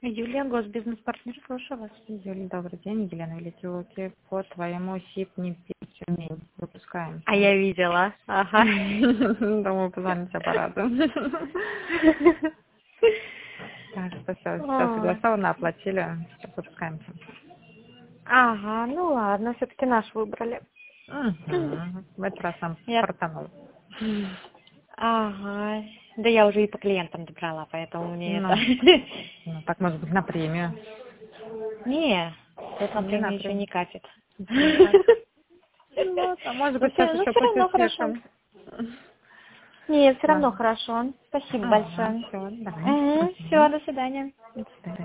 Юлия, госбизнес-партнер, слушаю вас. Юлия, добрый день. Елена Великий по твоему СИП-НИП Тюмень. Выпускаем. А я видела. Ага. Думаю, позвоните аппарату. Так что все согласовано, оплатили. Сейчас выпускаемся. Ага, ну ладно, все-таки наш выбрали. В этот раз нам Я- портанул. Ага. Да я уже и по клиентам добрала, поэтому мне Ну. это... Ну, так может быть на премию. Не, тут на Не премию на еще премию. не катит. Ну, а может быть сейчас Ну еще все равно хорошо. посвятим. Нет, все равно Ладно. хорошо. Спасибо Ага, большое. все, давай. Все, до свидания. До свидания.